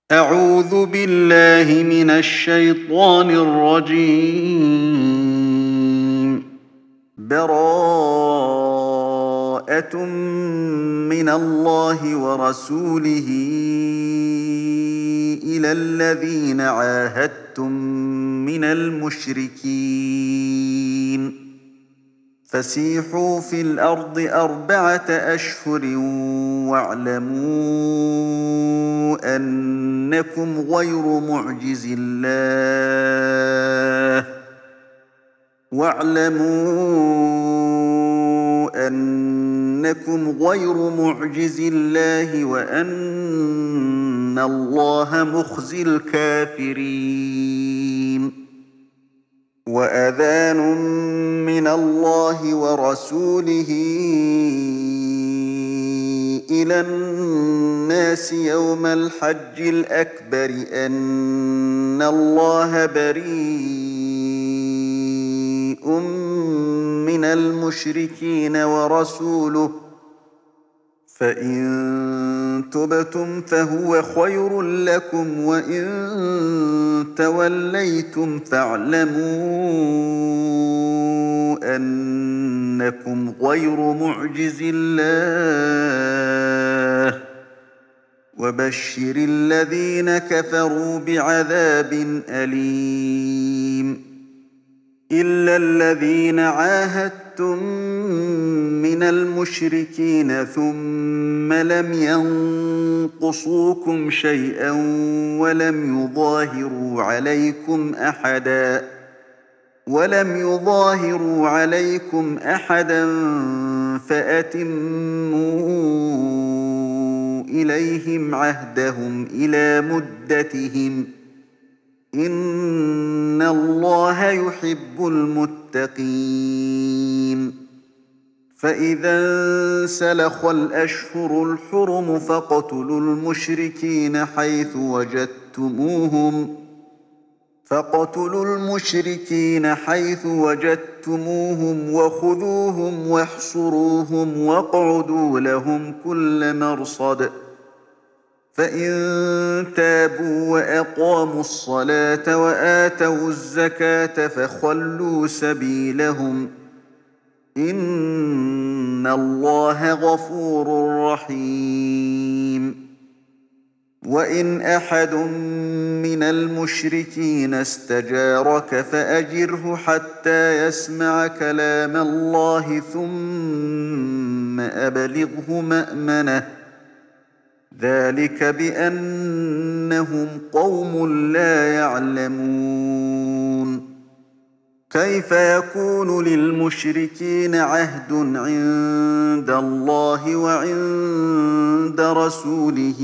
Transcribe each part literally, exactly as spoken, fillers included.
أعوذ بالله من الشيطان الرجيم. براءة من الله ورسوله إلى الذين عاهدتم من المشركين فسيحوا في الأرض أربعة أشهر واعلموا أنكم غير معجز الله واعلموا أنكم غير معجز الله وأن الله مخزي الكافرين. وأذان من الله ورسوله إلى الناس يوم الحج الأكبر أن الله بريء من المشركين ورسوله فإن تبتم فهو خير لكم وإن توليتم فاعلموا أنكم غير معجز الله وبشر الذين كفروا بعذاب أليم. إلا الذين عاهدتم من المشركين ثم لم ينقصوكم شيئا ولم يظاهروا عليكم أحدا ولم يظاهروا عليكم أحدا فأتموا إليهم عهدهم إلى مدتهم إن الله يحب المتقين. فإذا انسلخ الأشهر الحرم فاقتلوا المشركين حيث وجدتموهم فاقتلوا المشركين حيث وجدتموهم وخذوهم واحصروهم واقعدوا لهم كل مرصد فإن تابوا وأقاموا الصلاة وآتوا الزكاة فخلوا سبيلهم إن الله غفور رحيم. وإن أحد من المشركين استجارك فأجره حتى يسمع كلام الله ثم أبلغه مأمنه ذلك بأنهم قوم لا يعلمون. كيف يكون للمشركين عهد عند الله وعند رسوله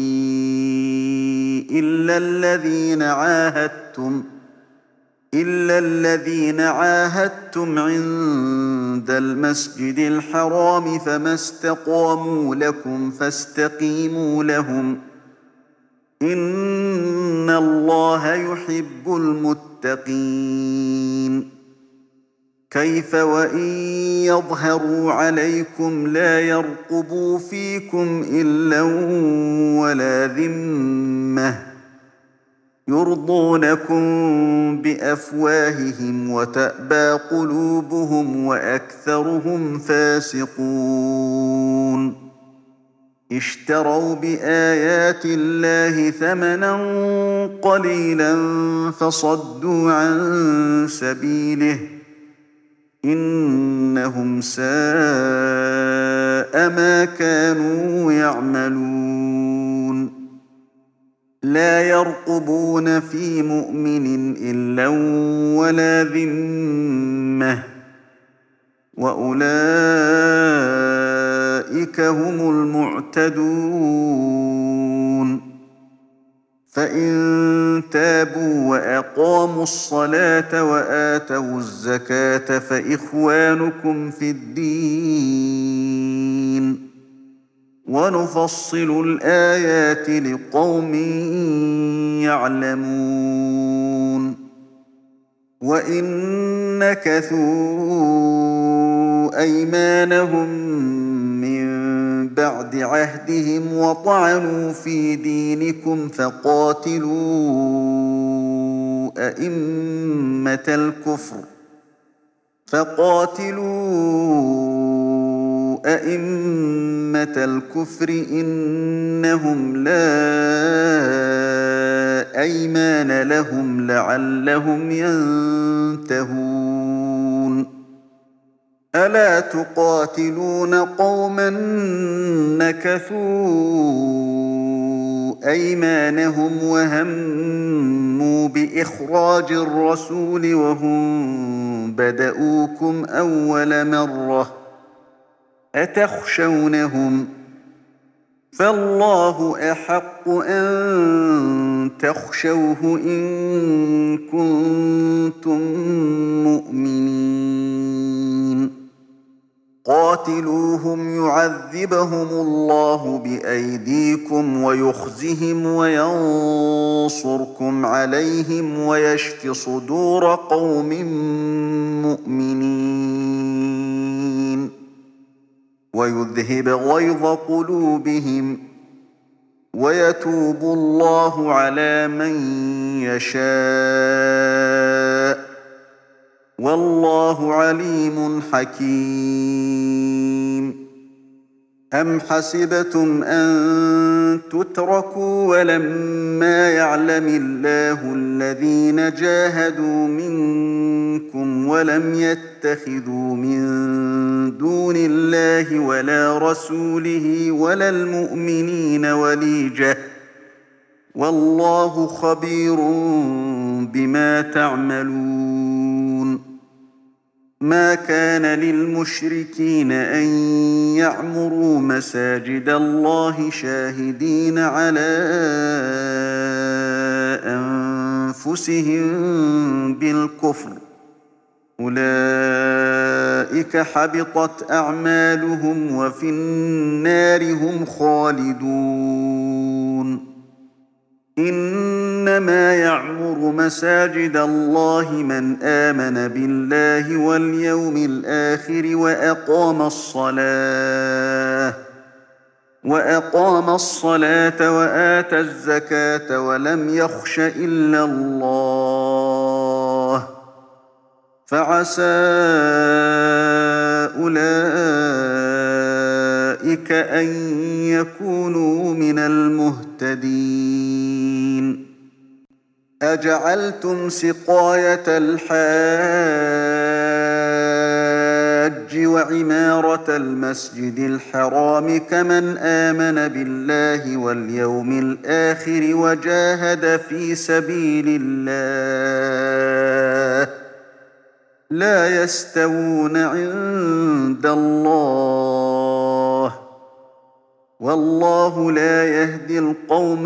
إلا الذين عاهدتم إلا الذين عاهدتم عند المسجد الحرام فما استقاموا لكم فاستقيموا لهم إن الله يحب المتقين. كيف وإن يظهروا عليكم لا يرقبوا فيكم إلا ولا ذمة يرضونكم بأفواههم وتأبى قلوبهم وأكثرهم فاسقون. اشتروا بآيات الله ثمنا قليلا فصدوا عن سبيله إنهم ساء ما كانوا يعملون. لا يرقبون في مؤمن إلا ولا ذمة وأولئك هم المعتدون. فإن تابوا وأقاموا الصلاة وآتوا الزكاة فإخوانكم في الدين ونفصل الآيات لقوم يعلمون. وإن نكثوا أيمانهم من بعد عهدهم وطعنوا في دينكم فقاتلوا أئمة الكفر فقاتلوا أئمة الكفر إنهم لا أيمان لهم لعلهم ينتهون ألا تقاتلون قوما نكثوا أيمانهم وهموا بإخراج الرسول وهم بدؤوكم أول مرة أتخشونهم فالله أحق أن تخشوه إن كنتم مؤمنين قاتلوهم يعذبهم الله بأيديكم ويخزهم وينصركم عليهم ويشف صدور قوم مؤمنين ويذهب غيظ قلوبهم ويتوب الله على من يشاء والله عليم حكيم أم حسبتم أن تتركوا ولما يعلم الله الذين جاهدوا منكم ولم يتخذوا من دون الله ولا رسوله ولا المؤمنين وليجة والله خبير بما تعملون ما كان للمشركين أن يعمروا مساجد الله شاهدين على أنفسهم بالكفر أولئك حبطت أعمالهم وفي النار هم خالدون إنما يعمر مساجد الله من آمن بالله واليوم الآخر وأقام الصلاة وأقام الصلاة وآتى الزكاة ولم يخش إلا الله فعسى أولئك أن يكونوا من المهتدين أجعلتم سقاية الحاج وعمارة المسجد الحرام كمن آمن بالله واليوم الآخر وجاهد في سبيل الله لا يستوون عند الله والله لا يهدي القوم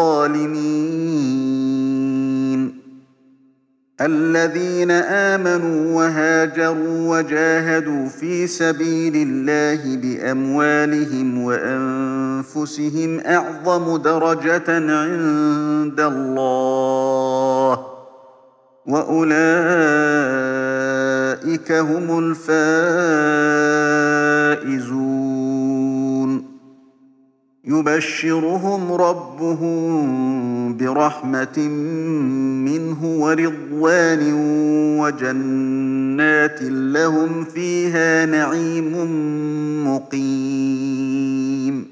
الظالمين الذين آمنوا وهاجروا وجاهدوا في سبيل الله بأموالهم وأنفسهم أعظم درجة عند الله وأولئك هم الفائزون يبشرهم ربهم برحمة منه ورضوان وجنات لهم فيها نعيم مقيم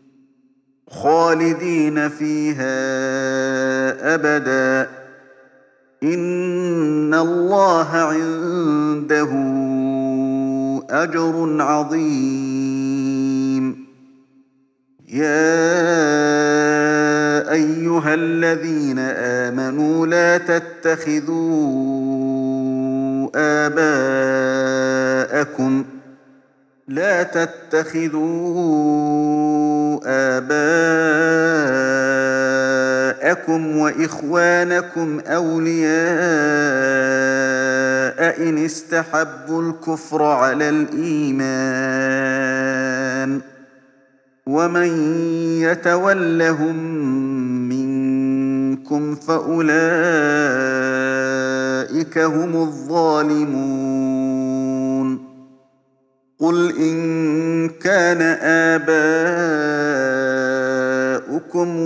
خالدين فيها أبدا إن الله عنده أجر عظيم يا أيها الذين آمنوا لا تتخذوا آباءكم لا تتخذوا آباءكم وإخوانكم أولياء إن استحبوا الكفر على الإيمان ومن يتولهم منكم فأولئك هم الظالمون قل إن كان آباؤكم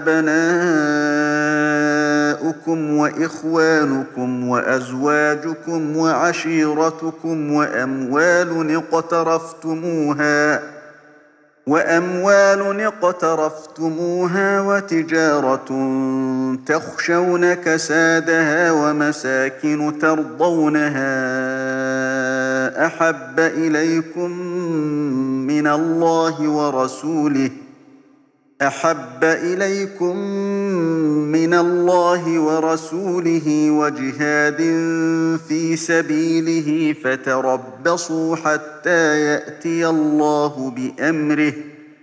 وأبناؤكم وإخوانكم وأزواجكم وعشيرتكم وأموال اقترفتموها وأموال اقترفتموها وتجارة تخشون كسادها ومساكن ترضونها أحب إليكم من الله ورسوله أحب إليكم من الله ورسوله وجهاد في سبيله فتربصوا حتى يأتي الله بأمره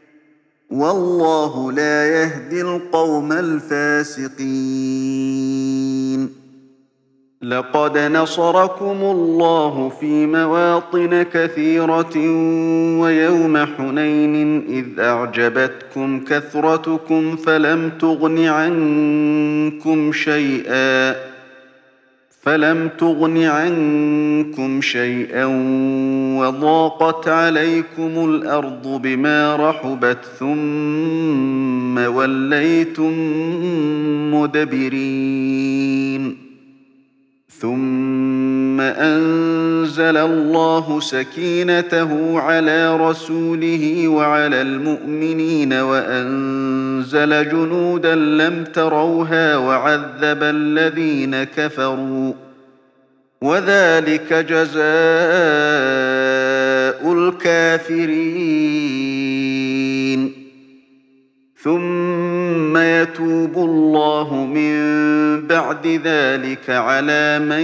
والله لا يهدي القوم الفاسقين. لقد نصركم الله في مواطن كثيرة ويوم حنين إذ أعجبتكم كثرتكم فلم تغن عنكم شيئا فلم تغن عنكم شيئا وضاقت عليكم الأرض بما رحبت ثم وليتم مدبرين. ثم أنزل الله سكينته على رسوله وعلى المؤمنين وأنزل جنودا لم تروها وعذب الذين كفروا وذلك جزاء الكافرين. ثم يتوب الله من بعد ذلك على من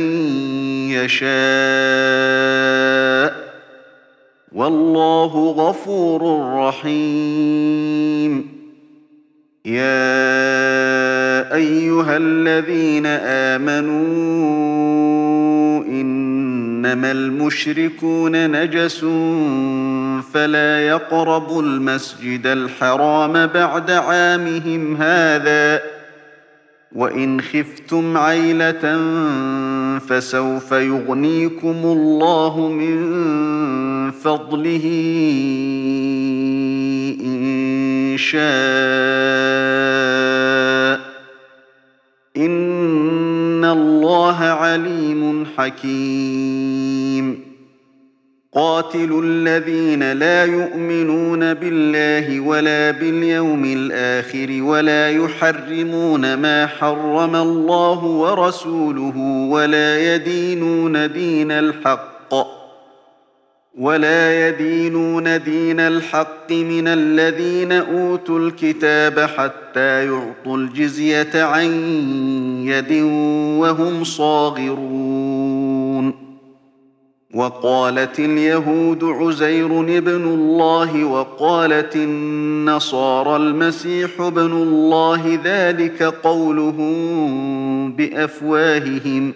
يشاء والله غفور رحيم. يا أيها الذين آمنوا إنما المشركون نجس فلا يقربوا المسجد الحرام بعد عامهم هذا وإن خفتم عيلة فسوف يغنيكم الله من فضله إن شاء إن الله عليم حكيم. قاتلوا الذين لا يؤمنون بالله ولا باليوم الآخر ولا يحرمون ما حرم الله ورسوله ولا يدينون دين الحق ولا يدينون دين الحق من الذين أوتوا الكتاب حتى يعطوا الجزية عن يد وهم صاغرون. وقالت اليهود عزير ابن الله وقالت النصارى المسيح ابن الله ذلك قولهم بأفواههم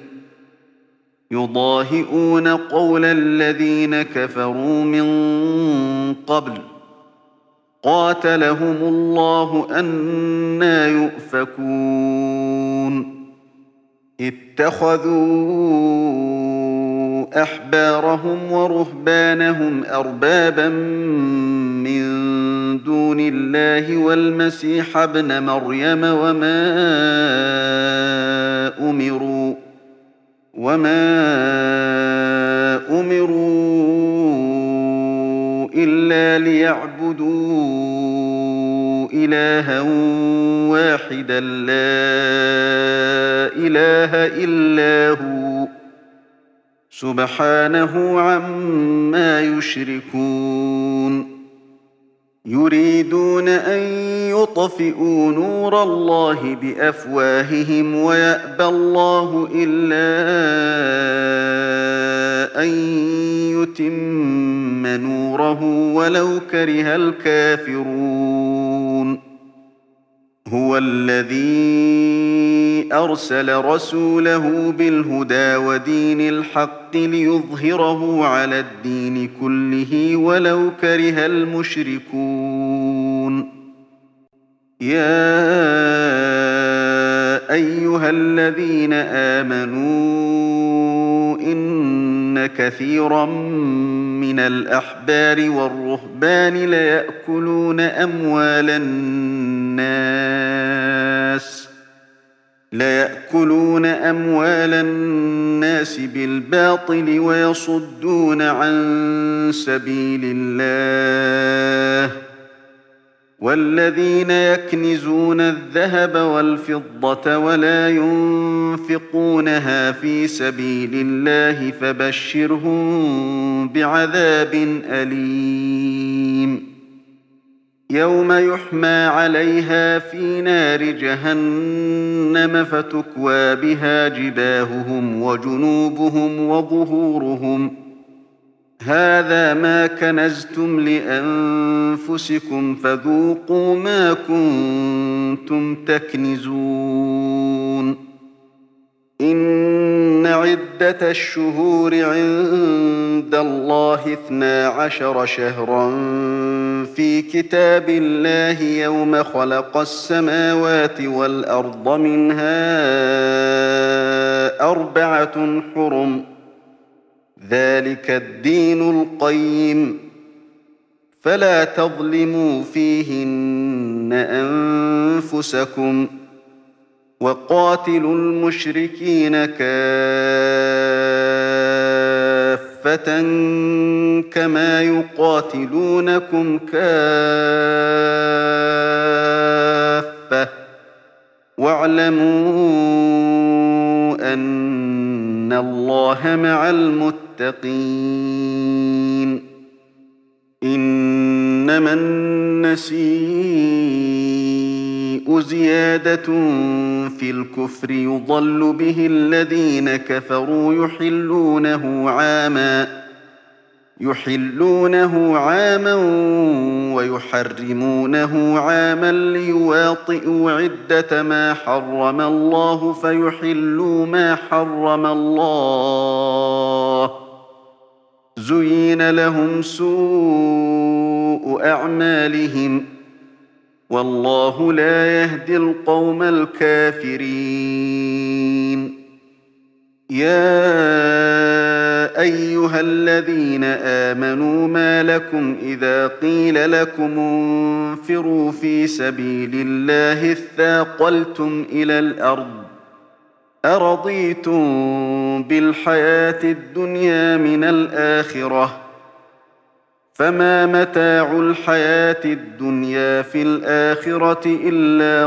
يضاهئون قول الذين كفروا من قبل قاتلهم الله أنى يؤفكون. اتخذوا أحبارهم ورهبانهم أربابا من دون الله والمسيح ابن مريم وما أمروا وما أمروا إلا ليعبدوا إلها واحدا لا إله إلا هو سبحانه عما يشركون. يريدون أن يطفئوا نور الله بأفواههم ويأبى الله إلا أن يتم نوره ولو كره الكافرون. هو الذي أرسل رسوله بالهدى ودين الحق ليظهره على الدين كله ولو كره المشركون. يا أيها الذين آمنوا إن كثيرا من الأحبار والرهبان ليأكلون أموال الناس ليأكلون أموال الناس بالباطل ويصدون عن سبيل الله والذين يكنزون الذهب والفضة ولا ينفقونها في سبيل الله فبشرهم بعذاب أليم يوم يحمى عليها في نار جهنم فتكوى بها جباههم وجنوبهم وظهورهم هذا ما كنزتم لأنفسكم فذوقوا ما كنتم تكنزون إن عدة الشهور عند الله اثنا عشر شهرا في كتاب الله يوم خلق السماوات والأرض منها أربعة حرم ذلك الدين القيم فلا تظلموا فيهن أنفسكم وقاتلوا المشركين كافة كما يقاتلونكم كافة واعلموا أن الله مع المتقين إنما النسيء زيادة في الكفر يضل به الذين كفروا يحلونه عاما يحلونه عاما ويحرمونه عاما ليواطئوا عدة ما حرم الله فيحلوا ما حرم الله زين لهم سوء أعمالهم والله لا يهدي القوم الكافرين يا أيها الذين آمنوا ما لكم إذا قيل لكم انفروا في سبيل الله اثاقلتم إلى الأرض أرضيتم بالحياة الدنيا من الآخرة فما متاع الحياة الدنيا في الآخرة إلا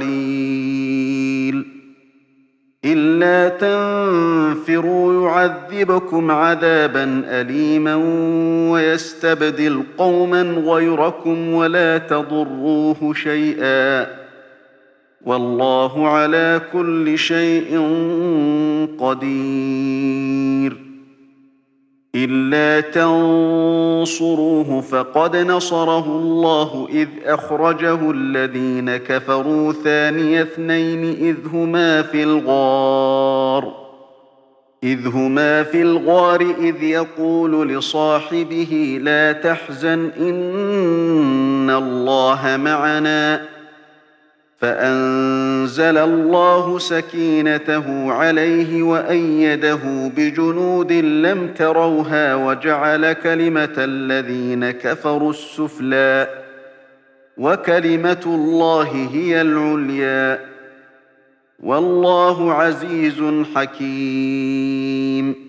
قليل إلا تنفروا يعذبكم عذابا أليما ويستبدل قوما غيركم ولا تضروه شيئا والله على كل شيء قدير إلا تنصروه فقد نصره الله إذ أخرجه الذين كفروا ثاني اثنين إذ هما في الغار إذ هما في الغار إذ يقول لصاحبه لا تحزن إن الله معنا فأنزل الله سكينته عليه وأيده بجنود لم تروها وجعل كلمة الذين كفروا السفلى وكلمة الله هي العليا والله عزيز حكيم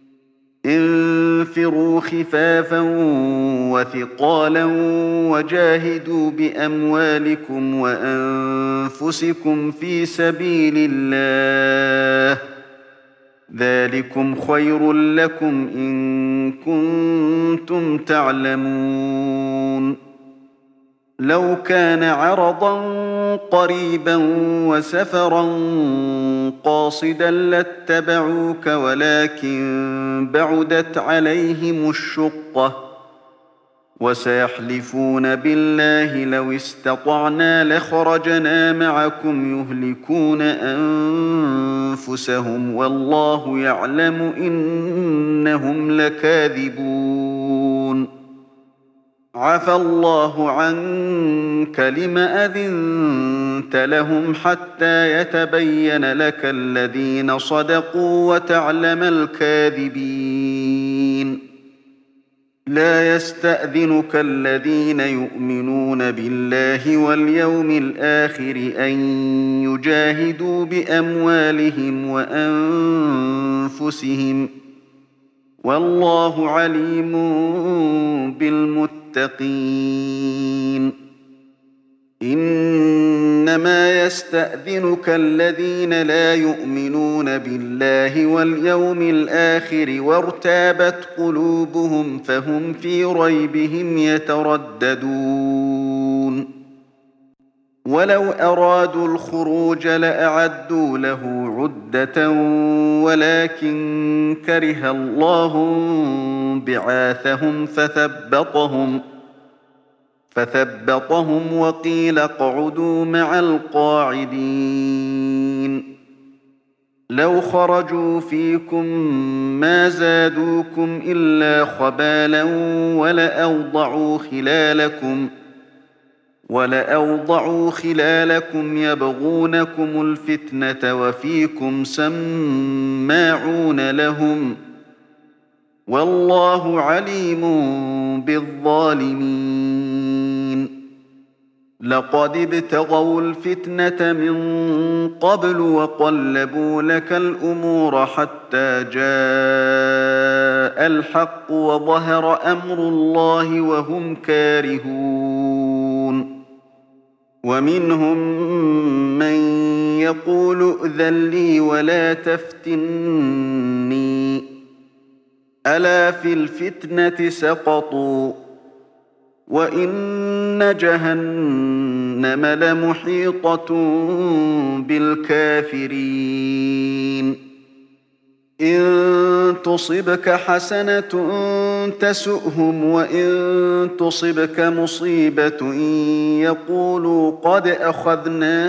انفروا خفافا وثقالا وجاهدوا بأموالكم وأنفسكم في سبيل الله ذلكم خير لكم إن كنتم تعلمون لو كان عرضا قريبا وسفرا قاصدا لاتبعوك ولكن بعدت عليهم الشقة وسيحلفون بالله لو استطعنا لخرجنا معكم يهلكون أنفسهم والله يعلم إنهم لكاذبون عفى الله عنك لم أذنت لهم حتى يتبين لك الذين صدقوا وتعلم الكاذبين لا يستأذنك الذين يؤمنون بالله واليوم الآخر أن يجاهدوا بأموالهم وأنفسهم والله عليم بالمتقين إنما يستأذنك الذين لا يؤمنون بالله واليوم الآخر وارتابت قلوبهم فهم في ريبهم يترددون ولو أرادوا الخروج لأعدوا له عدة ولكن كره الله بعاثهم فثبطهم فثبطهم وقيل اقعدوا مع القاعدين لو خرجوا فيكم ما زادوكم إلا خبالا ولأوضعوا خلالكم ولأوضعوا خلالكم يبغونكم الفتنة وفيكم سماعون لهم والله عليم بالظالمين لقد ابتغوا الفتنة من قبل وقلبوا لك الأمور حتى جاء الحق وظهر أمر الله وهم كارهون ومنهم من يقول ائذن لي ولا تفتني ألا في الفتنة سقطوا وإن جهنم لمحيطة بالكافرين إن تصبك حسنة تسؤهم وإن تصبك مصيبة يقولوا قد أخذنا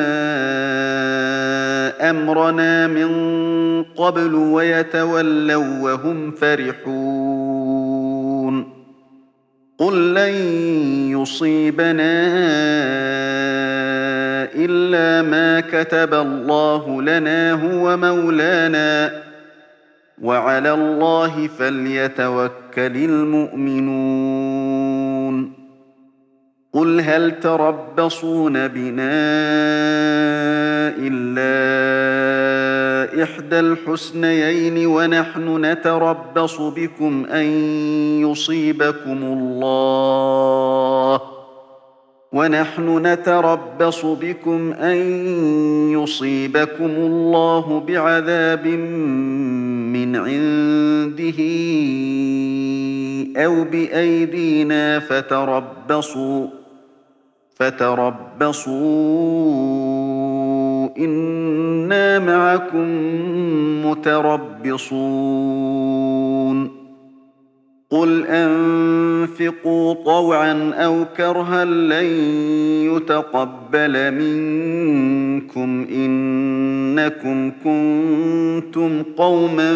أمرنا من قبل ويتولوا وهم فرحون قل لن يصيبنا إلا ما كتب الله لنا هو مولانا وعلى الله فليتوكل المؤمنون قل هل تربصون بنا إلا إحدى الحسنيين ونحن نتربص بكم أن يصيبكم الله ونحن نتربص بكم أن يصيبكم الله بعذاب من عنده أو بأيدينا فتربصوا فتربصوا إنا معكم متربصون قل أنفقوا طوعا أو كرها لن يتقبل منكم إنكم كنتم قوما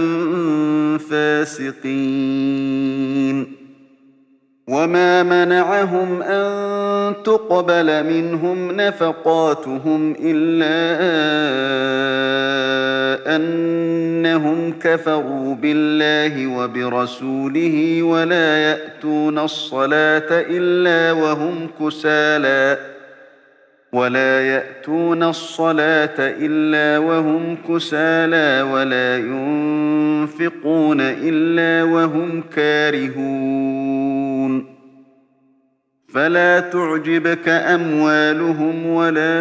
فاسقين وما منعهم أن تقبل منهم نفقاتهم إلا أنهم كفروا بالله وبرسوله ولا يأتون الصلاة إلا وهم كسالى ولا يأتون الصلاة إلا وهم كسالى ولا ينفقون إلا وهم كارهون فلا تعجبك أموالهم ولا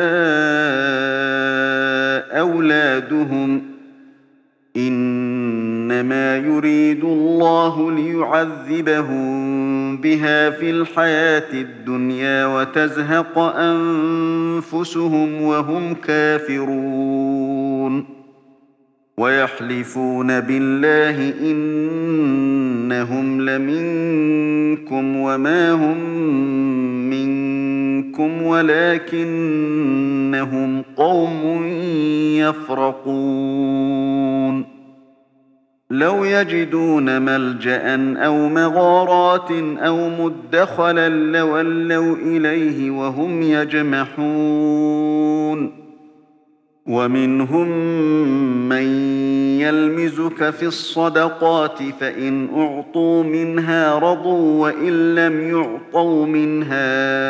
أولادهم إنما يريد الله ليعذبهم بها في الحياة الدنيا وتزهق أنفسهم وهم كافرون ويحلفون بالله إنهم لمنكم وما هم منكم ولكنهم قوم يفرقون لو يجدون ملجأ أو مغارات أو مدخلا لولوا إليه وهم يجمحون ومنهم من يلمزك في الصدقات فإن أعطوا منها رضوا وإن لم يعطوا منها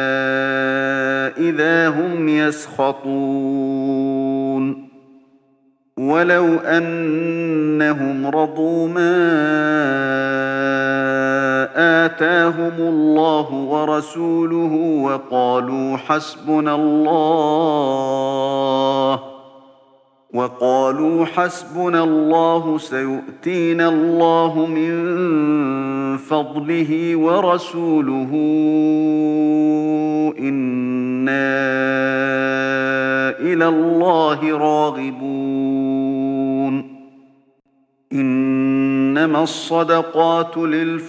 إذا هم يسخطون ولو أنهم رضوا ما آتاهم الله ورسوله وقالوا حسبنا الله وقالوا حسبنا الله سيؤتينا الله من فضله ورسوله إنا إلى الله راغبون إنما الصدقات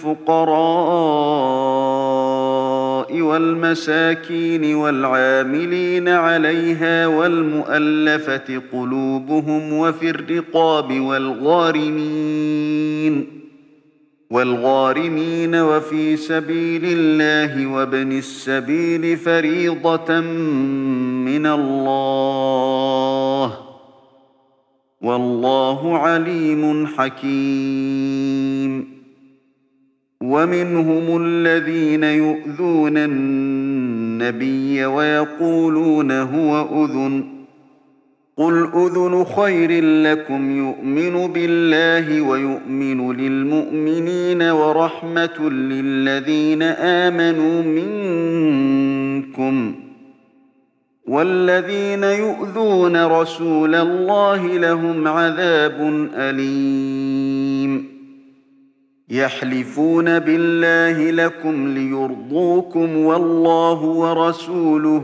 للفقراء والمساكين والعاملين عليها والمؤلفة قلوبهم وفي الرقاب والغارمين والغارمين وفي سبيل الله وابن السبيل فريضة من الله والله عليم حكيم ومنهم الذين يؤذون النبي ويقولون هو أذن قل أذن خير لكم يؤمن بالله ويؤمن للمؤمنين ورحمة للذين آمنوا منكم والذين يؤذون رسول الله لهم عذاب أليم يحلفون بالله لكم ليرضوكم والله ورسوله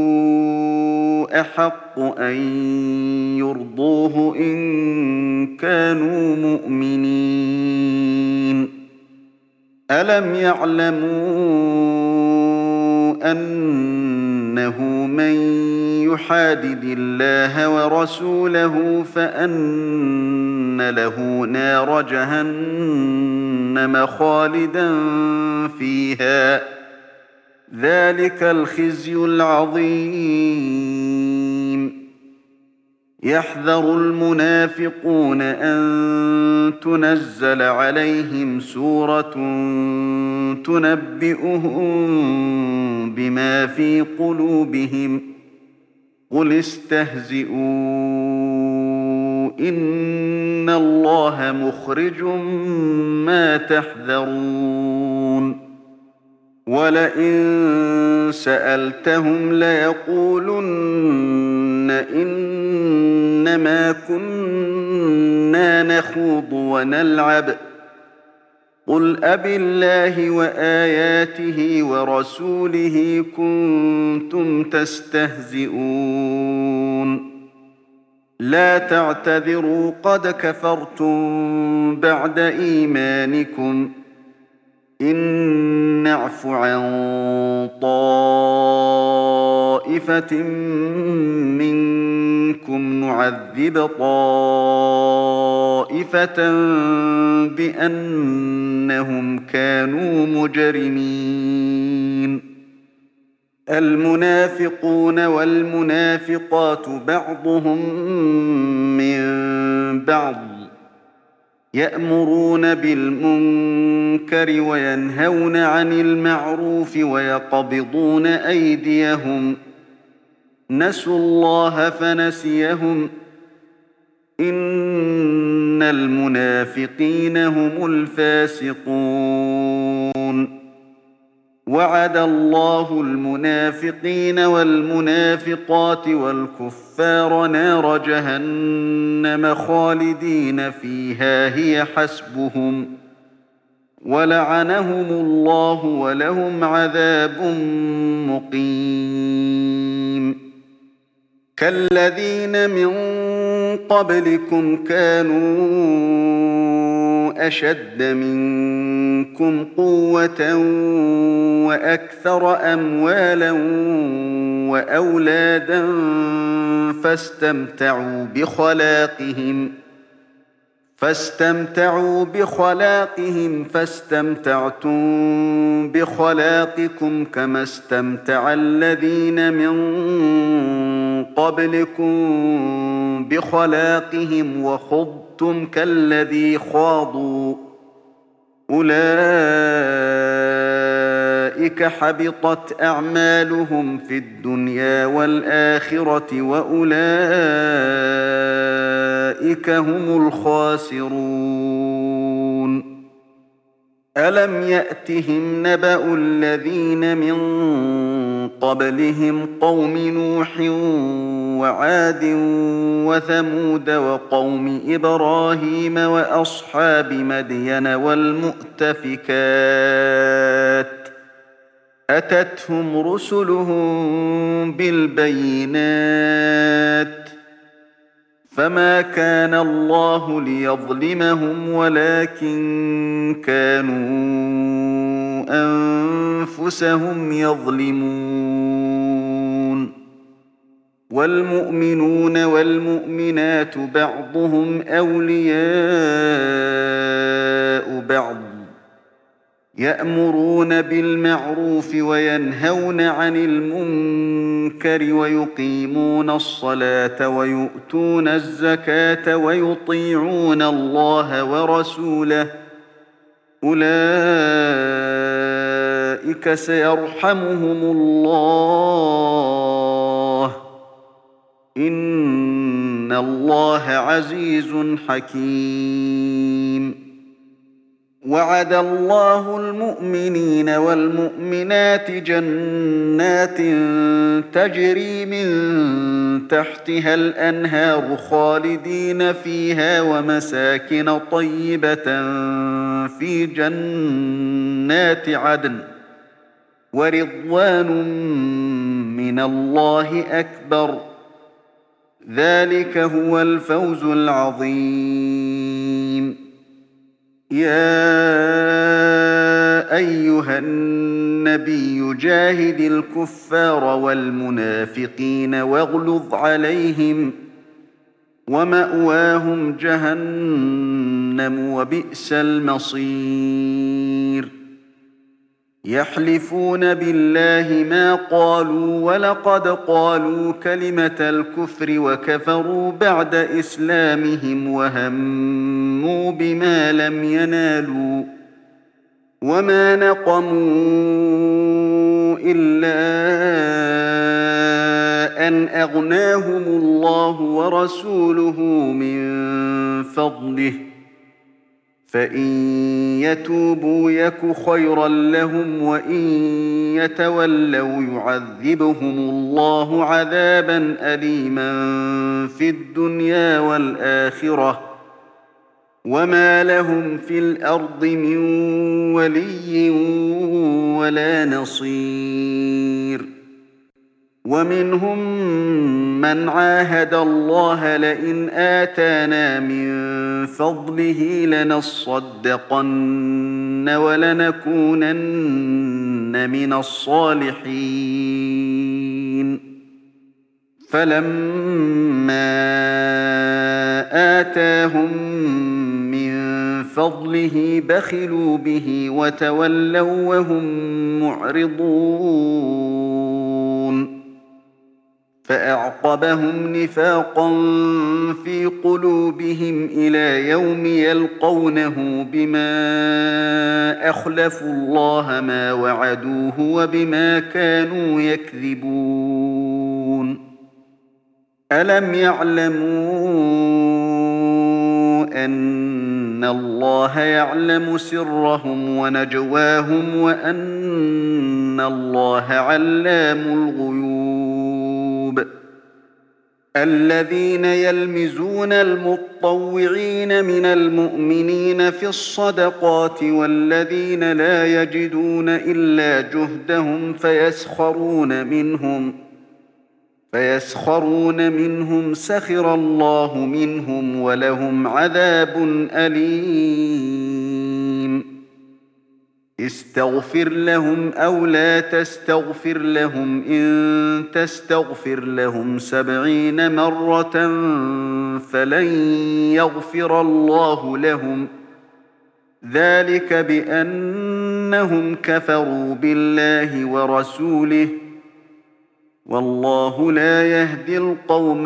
أحق أن يرضوه إن كانوا مؤمنين ألم يعلموا أنه من يحادد الله ورسوله فأن له نار جهنم خالدا فيها ذلك الخزي العظيم يحذر المنافقون أن تنزل عليهم سورة تنبئهم بما في قلوبهم قل استهزئوا إن الله مخرج ما تحذرون ولئن سألتهم ليقولن إنما كنا نخوض ونلعب قل أبالله وآياته ورسوله كنتم تستهزئون لا تعتذروا قد كفرتم بعد إيمانكم إن نعف عن طائفة منكم نعذب طائفة بأنهم كانوا مجرمين المنافقون والمنافقات بعضهم من بعض يأمرون بالمنكر وينهون عن المعروف ويقبضون أيديهم نسوا الله فنسيهم إن المنافقين هم الفاسقون وعد الله المنافقين والمنافقات والكفار نار جهنم خالدين فيها هي حسبهم ولعنهم الله ولهم عذاب مقيم كالذين من قبلكم كانوا أشد منكم قوة وأكثر أموالا وأولادا فاستمتعوا بخلاقهم فاستمتعوا بخلاقهم فاستمتعتم بخلاقكم كما استمتع الذين من قبلكم بخلاقهم وخضتم كالذي خاضوا أولئك حبطت أعمالهم في الدنيا والآخرة وأولئك هم الخاسرون ألم يأتهم نبأ الذين من قبلهم قوم نوح وعاد وثمود وقوم إبراهيم وأصحاب مدين والمؤتفكات أتتهم رسلهم بالبينات فما كان الله ليظلمهم ولكن كانوا أنفسهم يظلمون والمؤمنون والمؤمنات بعضهم أولياء بعض يأمرون بالمعروف وينهون عن المنكر ويقيمون الصلاة ويؤتون الزكاة ويطيعون الله ورسوله أولئك سيرحمهم الله إن الله عزيز حكيم وعد الله المؤمنين والمؤمنات جنات تجري من تحتها الأنهار خالدين فيها ومساكن طيبة في جنات عدن ورضوان من الله أكبر ذلك هو الفوز العظيم يا أيها النبي جاهد الكفار والمنافقين واغلظ عليهم ومأواهم جهنم وبئس المصير يحلفون بالله ما قالوا ولقد قالوا كلمة الكفر وكفروا بعد إسلامهم وهموا بما لم ينالوا وما نقموا إلا أن أغناهم الله ورسوله من فضله فإن يتوبوا يك خيرا لهم وإن يتولوا يعذبهم الله عذابا أليما في الدنيا والآخرة وما لهم في الأرض من ولي ولا نصير ومنهم من عاهد الله لئن آتانا من فضله لنصدقن ولنكونن من الصالحين فلما آتاهم من فضله بخلوا به وتولوا وهم معرضون فأعقبهم نفاقا في قلوبهم إلى يوم يلقونه بما أخلفوا الله ما وعدوه وبما كانوا يكذبون ألم يعلموا أن الله يعلم سرهم ونجواهم وأن الله علام الغيوب الذين يلمزون المطوعين من المؤمنين في الصدقات والذين لا يجدون إلا جهدهم فيسخرون منهم فيسخرون منهم سخر الله منهم ولهم عذاب أليم استغفر لهم أو لا تستغفر لهم إن تستغفر لهم سبعين مرة فلن يغفر الله لهم ذلك بأنهم كفروا بالله ورسوله والله لا يهدي القوم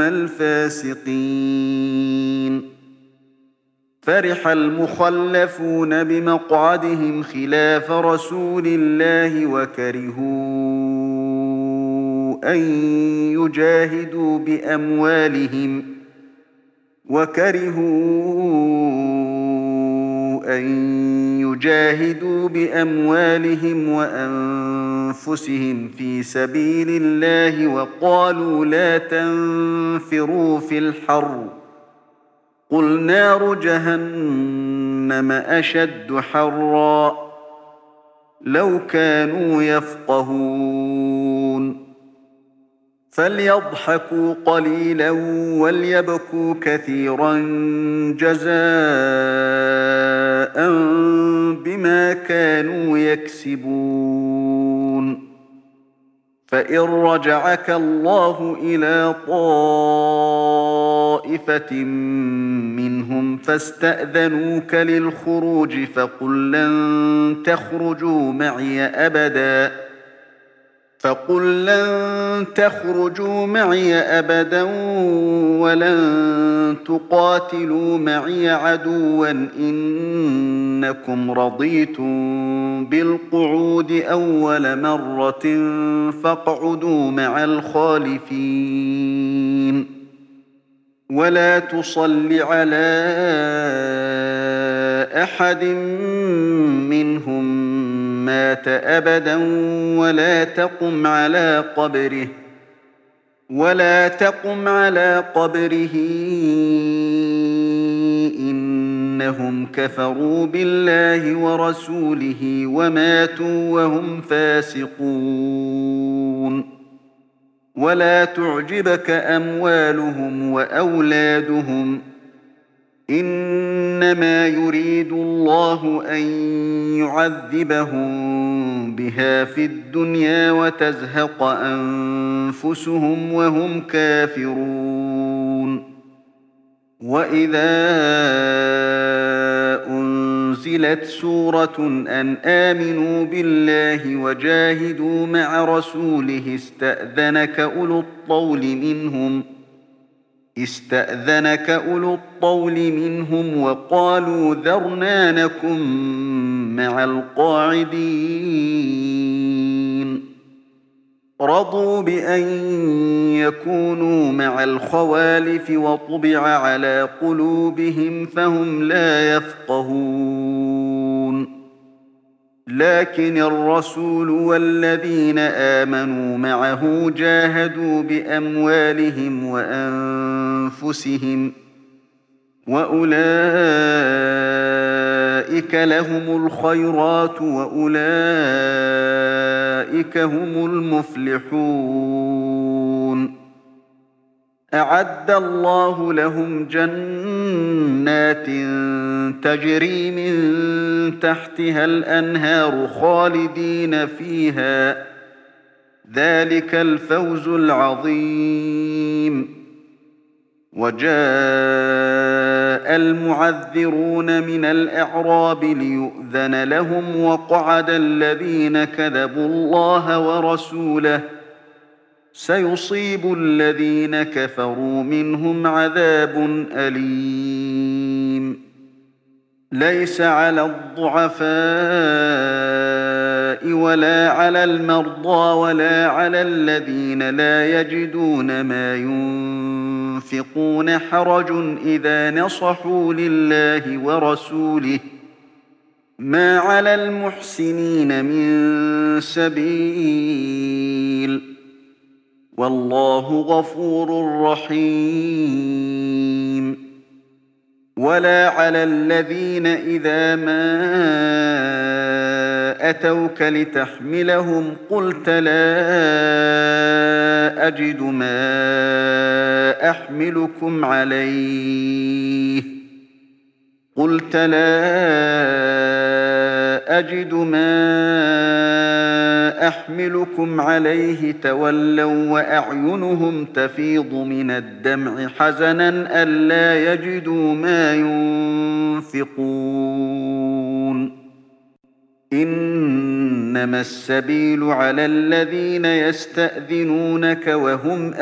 الفاسقين. فرح المخلفون بمقعدهم خلاف رسول الله وكرهوا أن يجاهدوا بأموالهم وكرهوا أن يجاهدوا بأموالهم وأنفسهم في سبيل الله وقالوا لا تنفروا في الحر قل نار جهنم أشد حرا لو كانوا يفقهون فليضحكوا قليلا وليبكوا كثيرا جزاء بما كانوا يكسبون. فإن رجعك الله إلى طائفة منهم فاستأذنوك للخروج فقل لن تخرجوا معي أبدا فقل لن تخرجوا معي أبدا ولن تقاتلوا معي عدوا إنكم رضيتم بالقعود أول مرة فاقعدوا مع الخالفين ولا تصل على أحد منهم مات أبدا ولا تقم على قبره ولا تقم على قبره إنهم كفروا بالله ورسوله وماتوا وهم فاسقون. ولا تعجبك أموالهم وأولادهم إنما يريد الله أن يعذبهم بها في الدنيا وتزهق أنفسهم وهم كافرون. وإذا أنزلت سورة أن آمنوا بالله وجاهدوا مع رسوله استأذنك أولو الطول منهم استأذنك أولو الطول منهم وقالوا ذرنا نكن مع القاعدين رضوا بأن يكونوا مع الخوالف وطبع على قلوبهم فهم لا يفقهون. لكن الرسول والذين آمنوا معه جاهدوا بأموالهم وأنفسهم وأولئك لهم الخيرات وأولئك هم المفلحون. أعد الله لهم جنات تجري من تحتها الأنهار خالدين فيها ذلك الفوز العظيم. وجاء المعذرون من الأعراب ليؤذن لهم وقعد الذين كذبوا الله ورسوله سيصيب الذين كفروا منهم عذاب أليم. ليس على الضعفاء ولا على المرضى ولا على الذين لا يجدون ما ينفقون حرج إذا نصحوا لله ورسوله ما على المحسنين من سبيل والله غفور رحيم. ولا على الذين إذا ما أتوك لتحملهم قلت لا أجد ما أحملكم عليه قلت لا أجد ما أحملكم عليه تولوا وأعينهم تفيض من الدمع حزنا ألا يجدوا ما ينفقون إنما السبيل على الذين يستأذنونك وهم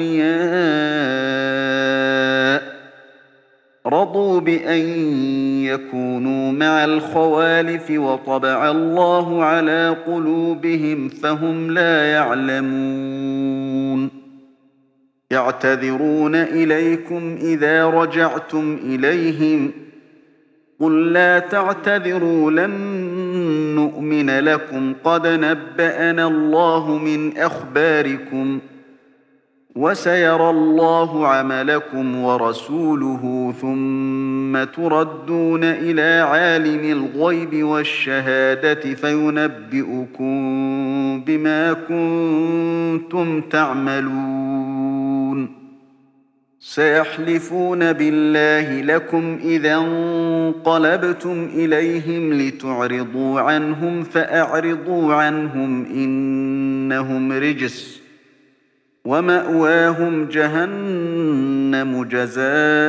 أغنياء رضوا بأن يكونوا مع الخوالف وطبع الله على قلوبهم فهم لا يعلمون يعتذرون إليكم إذا رجعتم إليهم قل لا تعتذروا لن نؤمن لكم قد نبأنا الله من أخباركم وسيرى الله عملكم ورسوله ثم تردون إلى عالم الغيب والشهادة فينبئكم بما كنتم تعملون سيحلفون بالله لكم إذا انقلبتم إليهم لتعرضوا عنهم فأعرضوا عنهم إنهم رجس ومأواهم جهنم جزاء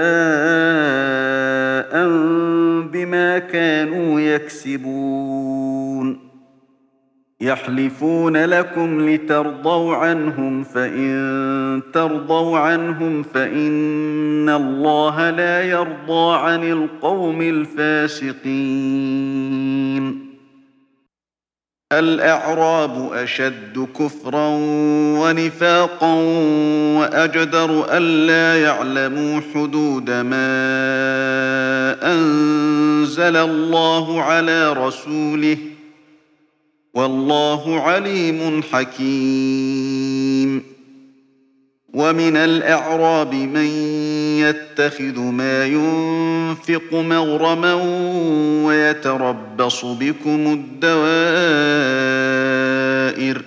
بما كانوا يكسبون يحلفون لكم لترضوا عنهم فإن ترضوا عنهم فإن الله لا يرضى عن القوم الفاسقين الأعراب أشد كفرا ونفاقا وأجدر ألا يعلموا حدود ما أنزل الله على رسوله والله عليم حكيم ومن الأعراب من يتخذ ما ينفق مغرما ويتربص بكم الدوائر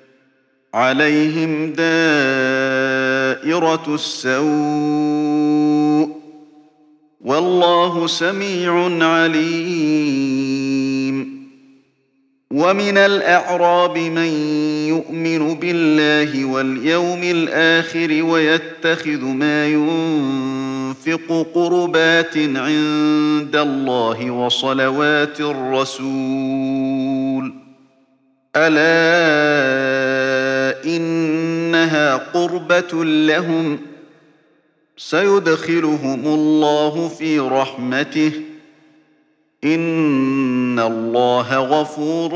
عليهم دائرة السوء والله سميع عليم ومن الأعراب من يؤمن بالله واليوم الآخر ويتخذ ما ينفق قربات عند الله وصلوات الرسول ألا إنها قربة لهم سيدخلهم الله في رحمته إن الله غفور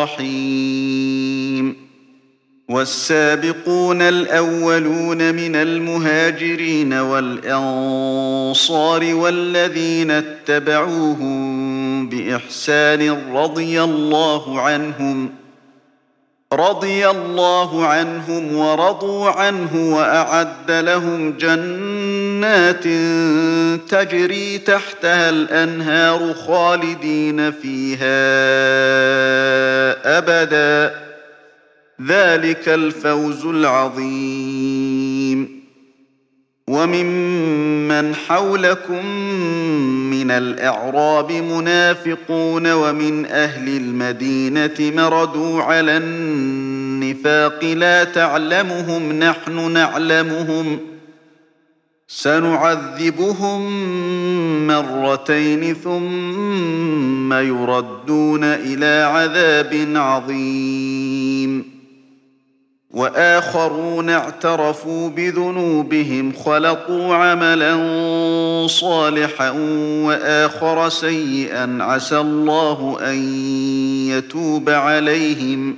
رحيم والسابقون الأولون من المهاجرين والأنصار والذين اتبعوهم بإحسان رضي الله عنهم رضي الله عنهم ورضوا عنه وأعد لهم جنات تجري تحتها الأنهار خالدين فيها أبدا ذلك الفوز العظيم وممن حولكم من الأعراب منافقون ومن أهل المدينة مردوا على النفاق لا تعلمهم نحن نعلمهم سنعذبهم مرتين ثم يردون إلى عذاب عظيم وآخرون اعترفوا بذنوبهم خلطوا عملا صالحا وآخر سيئا عسى الله أن يتوب عليهم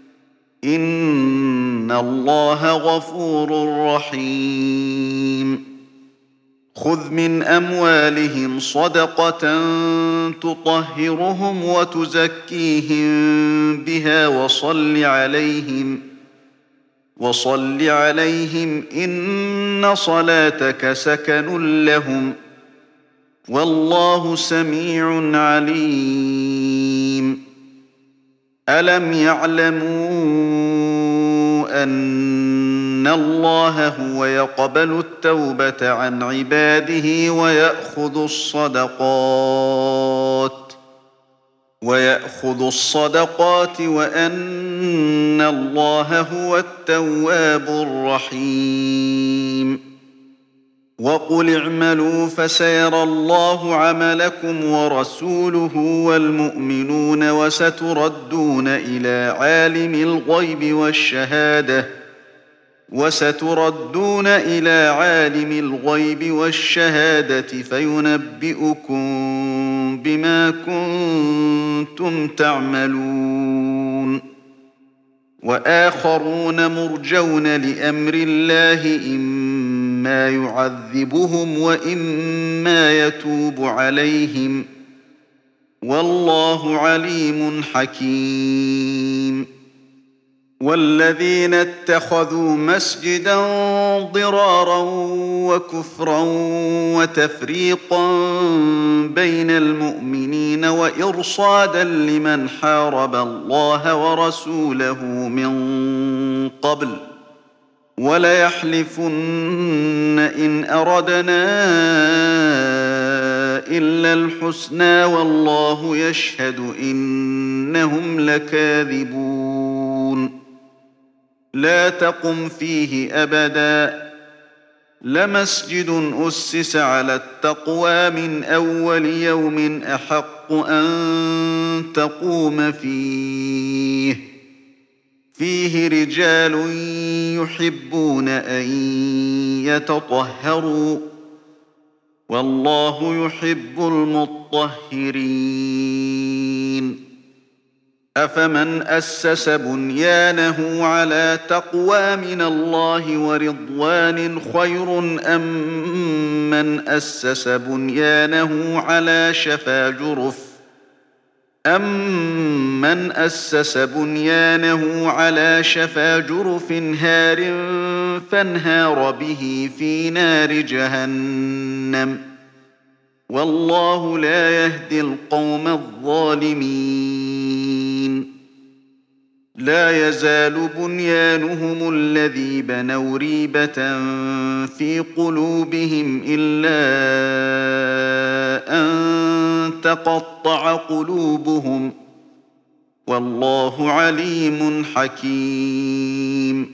إن الله غفور رحيم خذ من أموالهم صدقة تطهرهم وتزكيهم بها وصل عليهم وصل عليهم إن صلاتك سكن لهم والله سميع عليم ألم يعلموا أن الله هو يقبل التوبة عن عباده ويأخذ الصدقات ويأخذ الصدقات وأن الله هو التواب الرحيم وقل اعملوا فسيرى الله عملكم ورسوله والمؤمنون وستردون إلى عالم الغيب والشهادة وستردون إلى عالم الغيب والشهادة فينبئكم بما كنتم تعملون وآخرون مرجون لأمر الله إما يعذبهم وإما يتوب عليهم والله عليم حكيم والذين اتخذوا مسجدا ضرارا وكفرا وتفريقا بين المؤمنين وإرصادا لمن حارب الله ورسوله من قبل وليحلفن إن أردنا إلا الحسنى والله يشهد إنهم لكاذبون لا تقم فيه أبدا لمسجد أسس على التقوى من أول يوم أحق أن تقوم فيه فيه رجال يحبون أن يتطهروا والله يحب المطهرين أفمن أسس بنيانه على تقوى من الله ورضوان خير أم من أسس بنيانه على شفا جرف أَمَّنْ أَسَّسَ بُنْيَانَهُ عَلَى شَفَا جُرُفٍ هَارٍ فَانْهَارَ بِهِ فِي نَارِ جَهَنَّمَ وَاللَّهُ لَا يَهْدِي الْقَوْمَ الظَّالِمِينَ لا يزال بنيانهم الذي بنوا ريبة في قلوبهم إلا أن تقطع قلوبهم والله عليم حكيم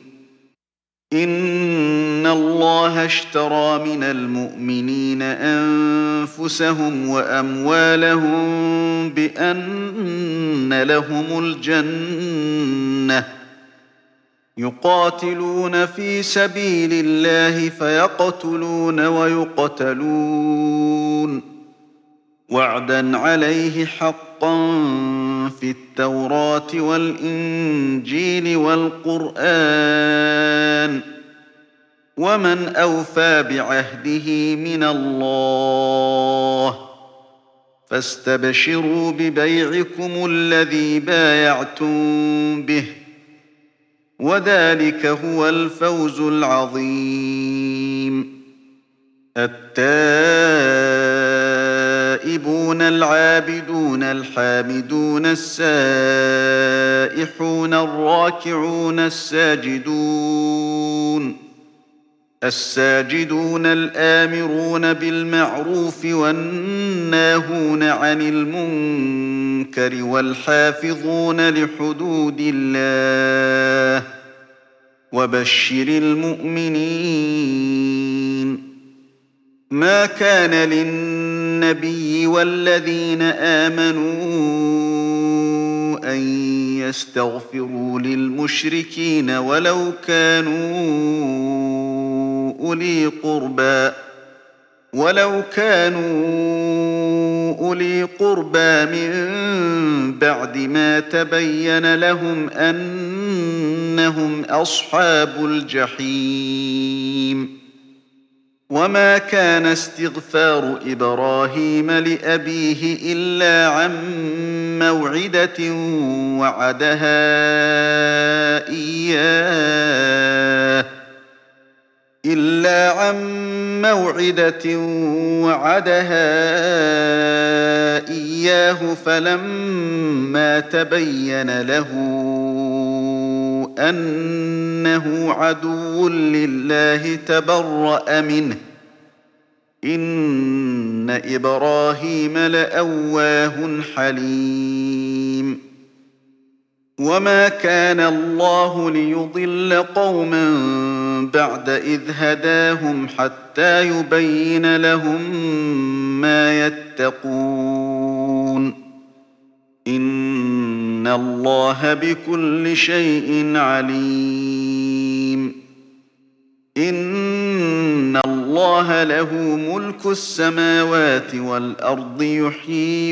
إن الله اشترى من المؤمنين أنفسهم وأموالهم بأن لهم الجنة يقاتلون في سبيل الله فيقتلون ويقتلون وعدا عليه حقا في التوراة والإنجيل والقرآن ومن أوفى بعهده من الله فاستبشروا ببيعكم الذي بايعتم به وذلك هو الفوز العظيم التائبون العابدون الحامدون السائحون الراكعون الساجدون الساجدون الآمرون بالمعروف والناهون عن المنكر والحافظون لحدود الله وبشر المؤمنين ما كان للنبي والذين آمنوا أن يستغفروا للمشركين ولو كانوا أولي قربى ولو كانوا أولي قربى من بعد ما تبين لهم أنهم أصحاب الجحيم وما كان استغفار إبراهيم لأبيه إلا عن موعدة وعدها إياه إلا عن موعدة وعدها إياه فلما تبين له أنه عدو لله تبرأ منه إن إن إبراهيم لأواه حليم وما كان الله ليضل قوما بعد إذ هداهم حتى يبين لهم ما يتقون إن الله بكل شيء عليم إن الله له ملك السماوات والأرض يحيي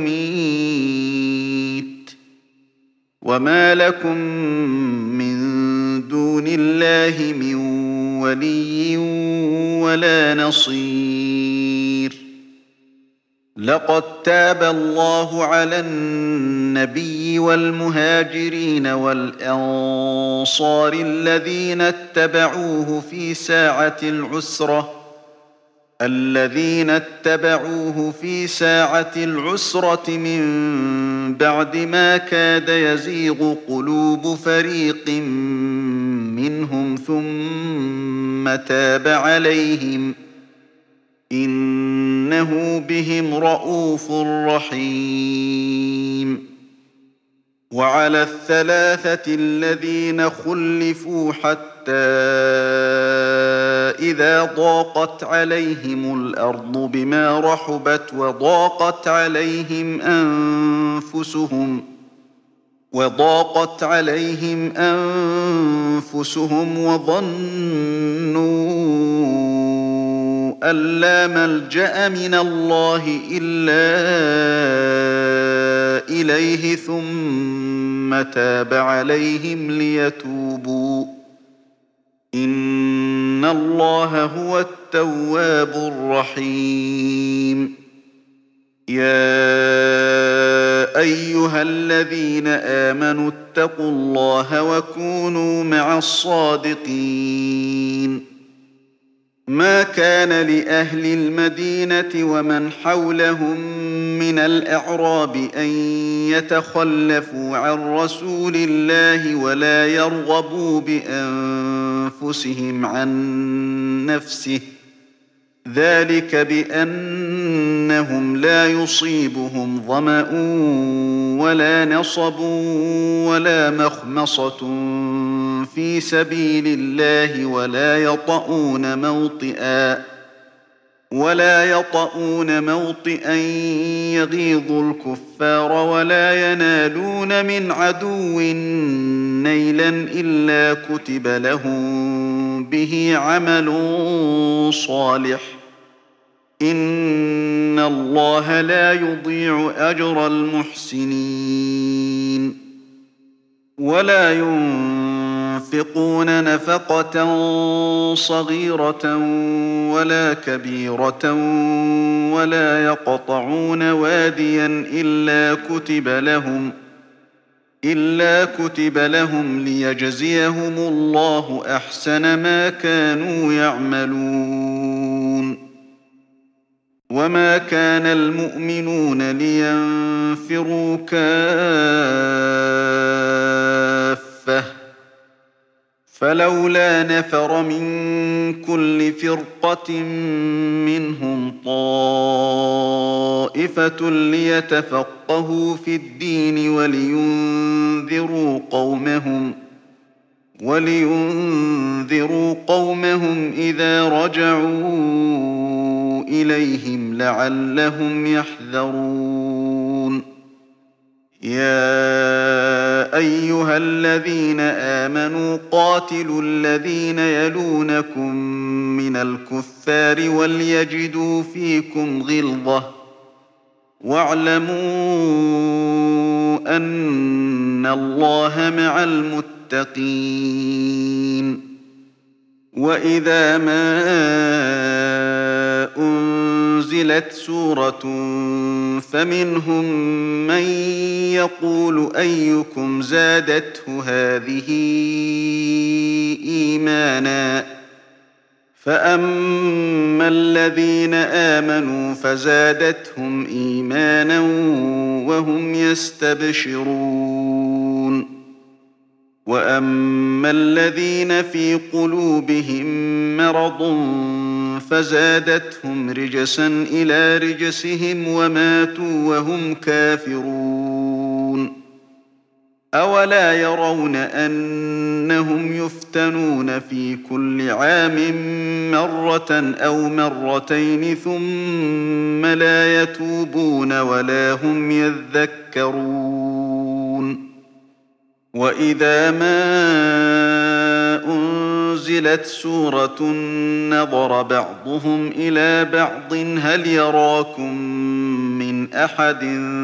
ويميت وما لكم من دون الله من ولي ولا نصير لقد تاب الله على النبي والمهاجرين والأنصار الذين اتبعوه في ساعة العسرة الذين اتبعوه في ساعة العسرة من بعد ما كاد يزيغ قلوب فريق منهم ثم تاب عليهم إنه بهم رءوف رحيم وعلى الثلاثة الذين خلفوا حتى إذا ضاقت عليهم الأرض بما رحبت وضاقت عليهم أنفسهم وضاقت عليهم أنفسهم وظنوا أن لا ملجأ من الله إلا إليه ثم تاب عليهم ليتوبوا إن الله هو التواب الرحيم يا أيها الذين آمنوا اتقوا الله وكونوا مع الصادقين ما كان لأهل المدينة ومن حولهم من الأعراب أن يتخلفوا عن رسول الله ولا يرغبوا بأنفسهم عن نفسه ذلك بأنهم لا يصيبهم ظمأ ولا نصب ولا مخمصة في سبيل الله ولا يطؤون موطئا ولا يطؤون موطئا يغيظ الكفار ولا ينالون من عدو نيلا إلا كتب لهم به عمل صالح إن الله لا يضيع أجر المحسنين ولا ينفقون نفقة صغيرة ولا كبيرة ولا يقطعون واديا إلا كتب لهم إلا كتب لهم ليجزيهم الله أحسن ما كانوا يعملون وما كان المؤمنون لينفروا كافة فلولا نفر من كل فرقة منهم طائفة ليتفقهوا في الدين ولينذروا قومهم ولينذروا قومهم إذا رجعوا إليهم لعلهم يحذرون يا أيها الذين آمنوا قاتلوا الذين يلونكم من الكفار وليجدوا فيكم غلظة واعلموا أن الله مع المتقين وإذا ما أنزلت سورة فمنهم من يقول أيكم زادته هذه إيمانا فأما الذين آمنوا فزادتهم إيمانا وهم يستبشرون وأما الذين في قلوبهم مرض فزادتهم رجسا إلى رجسهم وماتوا وهم كافرون أولا يرون أنهم يفتنون في كل عام مرة أو مرتين ثم لا يتوبون ولا هم يذكرون وإذا ما أنزلت سورة نظر بعضهم إلى بعض هل يراكم من أحد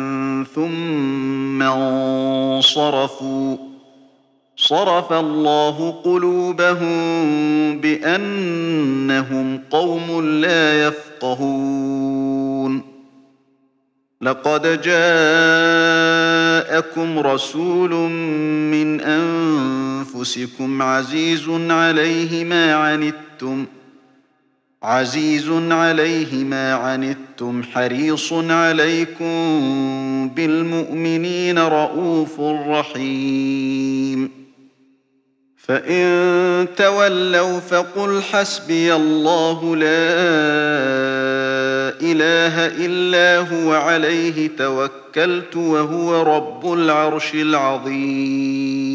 ثم انصرفوا صرف الله قلوبهم بأنهم قوم لا يفقهون لقد جاءكم رسول من أنفسكم عزيز عليه ما عنتم عزيز عليه ما عنتم حريص عليكم بالمؤمنين رءوف رحيم فإن تولوا فقل حسبي الله لا إله إلا هو عليه توكلت وهو رب العرش العظيم